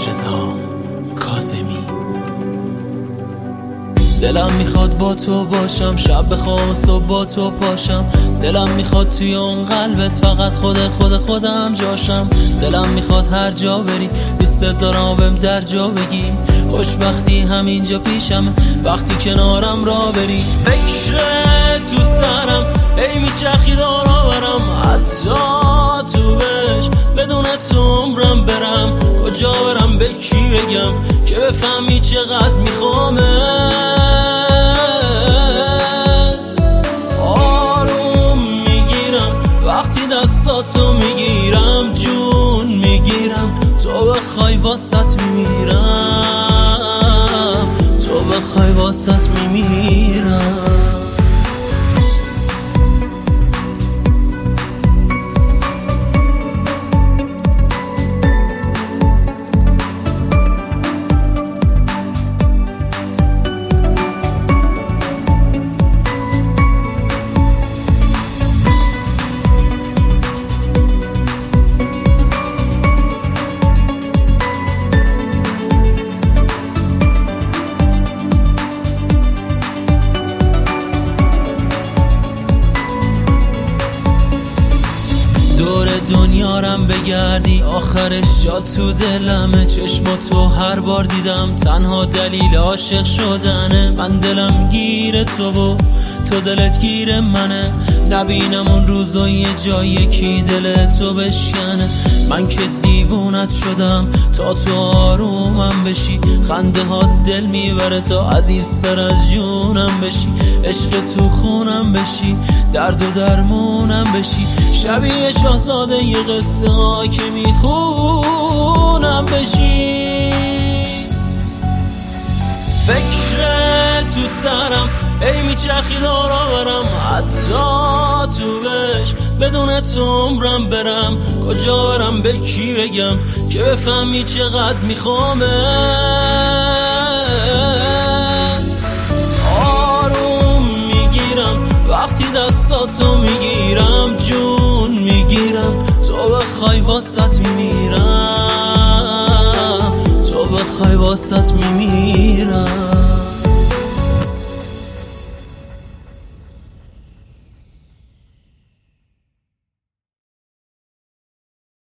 رضا کاظمی. دلم میخواد با تو باشم، شب بخوام و صبح با تو پاشم. دلم میخواد توی اون قلبت فقط خودم جاشم. دلم میخواد هر جا بری دوست دارم بهم در جا بگی. خوشبختی همینجا پیشم وقتی کنارم را بری. فکر تو سرم ای میچرخی دارا برم، حتی تو بش بدون تو عمرم برم. کجا برم به کی بگم که بفهمی چقدر میخوامت. آروم میگیرم وقتی دستاتو میگیرم، جون میگیرم تو بخوای واسط میمیرم، تو بخوای واسط میمیرم. دنیارم بگردی آخرش جا تو دلمه. چشماتو هر بار دیدم تنها دلیل عاشق شدنه. من دلم گیر تو و تو دلت گیر منه. نبینم اون روزا یه جای یکی دل تو بشکنه. من که دیوونت شدم تا تو آرومم بشی. خنده ها دل میبره تا عزیزتر از جونم بشی. عشق تو خونم بشی، درد و درمونم بشی. شبیه شاهزاده یه قصه ها که میخونم بشی. فکر تو سرم ای میچرخی دارا برم، حتی تو بش بدون تو عمرم برم. کجا برم به کی بگم که بفهمی چقدر میخوامت. آروم میگیرم وقتی دستاتو میگیرم، جون میگیرم تو بخوای واسط میمیرم، تو بخوای واسط میمیرم.